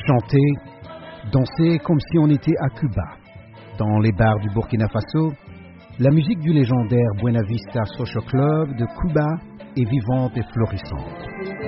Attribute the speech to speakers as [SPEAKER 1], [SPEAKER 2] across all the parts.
[SPEAKER 1] Chanter, danser comme si on était à Cuba. Dans les bars du Burkina Faso, la musique du légendaire Buena Vista Social Club de Cuba est vivante et florissante.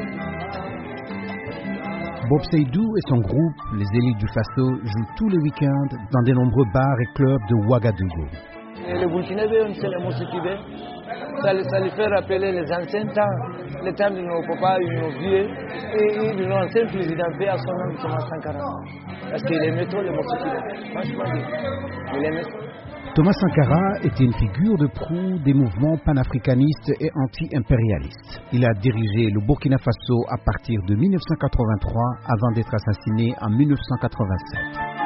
[SPEAKER 1] Bob Seydou et son groupe, les élites du Faso, jouent tous les week-ends dans de nombreux bars et clubs de Ouagadougou.
[SPEAKER 2] Les Burkinabés aiment la musique cubaine. Ça les fait rappeler les anciens temps, les temps de nos papas, de nos vieux, et de nos anciens présidents, paix à son nom, Thomas Sankara. Parce qu'il aimait trop les musiques cubaines. Franchement, il aimait trop.
[SPEAKER 1] Thomas Sankara était une figure de proue des mouvements panafricanistes et anti-impérialistes. Il a dirigé le Burkina Faso à partir de 1983 avant d'être assassiné en 1987.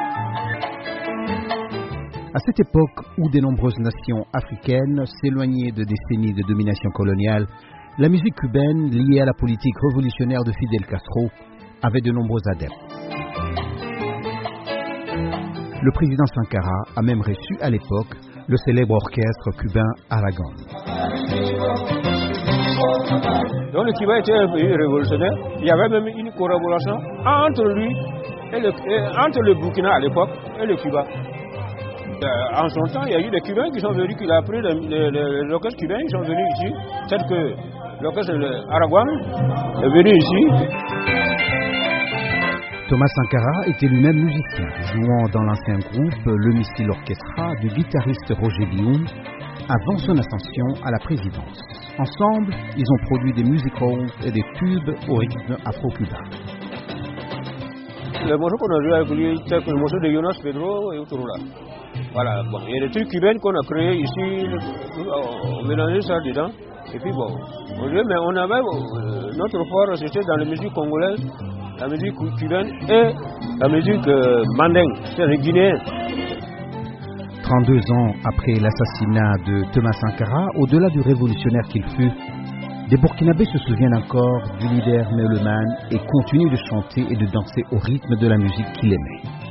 [SPEAKER 1] À cette époque où de nombreuses nations africaines s'éloignaient de décennies de domination coloniale, la musique cubaine, liée à la politique révolutionnaire de Fidel Castro, avait de nombreux adeptes. Le président Sankara a même reçu à l'époque le célèbre orchestre cubain Aragon.
[SPEAKER 3] Donc le Cuba était un pays révolutionnaire. Il y avait même une collaboration entre lui entre le Burkina à l'époque et le Cuba. En son temps, il y a eu des Cubains qui sont venus, qui a pris l'orchestre cubain, ils sont venus ici. C'est-à-dire que l'orchestre Aragon est venu ici.
[SPEAKER 1] Thomas Sankara était lui-même musicien, jouant dans l'ancien groupe le Missile Orchestra du guitariste Roger Dioum avant son ascension à la présidence. Ensemble, ils ont produit des music halls et des tubes au rythme afro-cubain.
[SPEAKER 3] Le morceau qu'on a joué avec lui, c'est le morceau de Jonas Pedro et Outurula. Voilà, bon, il y a des trucs cubains qu'on a créés ici, on mélangeait ça dedans, et puis bon, mais on avait notre fort, c'était dans la musique congolaise, la musique cubaine et la musique mandingue, c'est les Guinéens.
[SPEAKER 1] 32 ans après l'assassinat de Thomas Sankara, au-delà du révolutionnaire qu'il fut, des Burkinabés se souviennent encore du leader mélomane et continuent de chanter et de danser au rythme de la musique qu'il aimait.